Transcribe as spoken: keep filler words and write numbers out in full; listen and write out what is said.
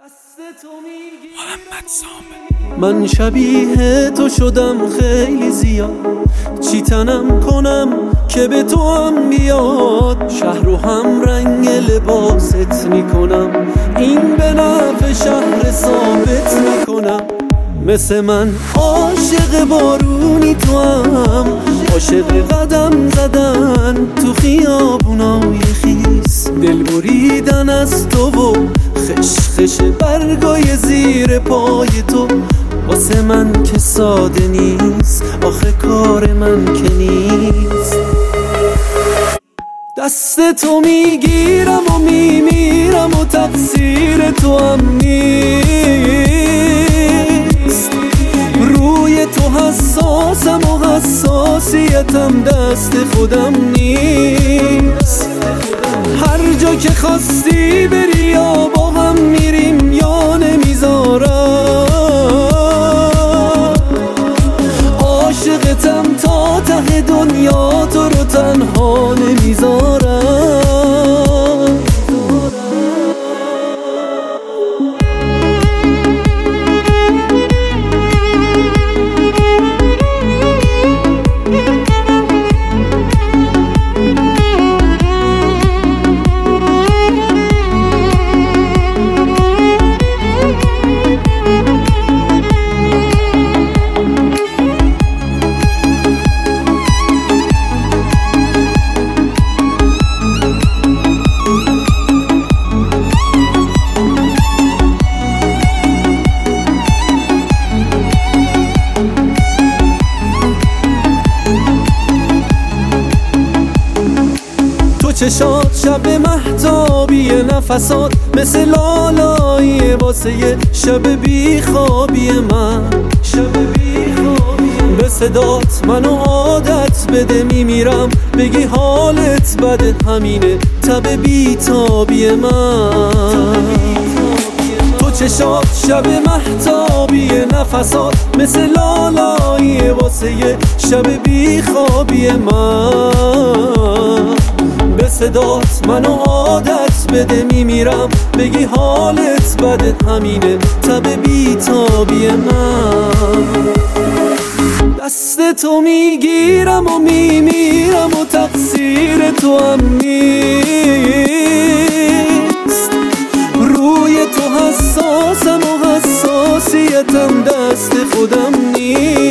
محمد سامه. من شبیه تو شدم خیلی زیاد، چی تنم کنم که به تو هم بیاد. شهر رو هم رنگ لباست میکنم، این به نفع شهر ثابت میکنم. مثل من عاشق بارونی تو هم، عاشق قدم زدن تو خیابونای خیس، دل بریدن از تو و خشخش برگای زیر پای تو. واسه من که ساده نیست، آخه کار من که نیست. دست تو میگیرم و میمیرم و تقصیر تو هم نیست. روی تو حساسم و حساسیتم دست خودم نیست. هر جا که خواستی بری یا با هم میریم یا نمیذارم. عاشقتم تا ته دنیا، تو رو تنها نمیذارم. چشات شب مهتابی نفسات، مثل لالایی واسه شب بی خوابی من. شب بی خوابی به صدات منو عادت بده، میمیرم بگی حالت بده، همینه تب بی تابی من. تو چشات شب مهتابی نفسات، مثل لالایی واسه شب بی خوابی من. به صدات منو عادت بده، میمیرم بگی حالت بده، همینه تب بی تابی من. دست تو میگیرم و میمیرم و تقصیر تو هم نیست. روی تو حساسم و حساسیتم دست خودم نیست.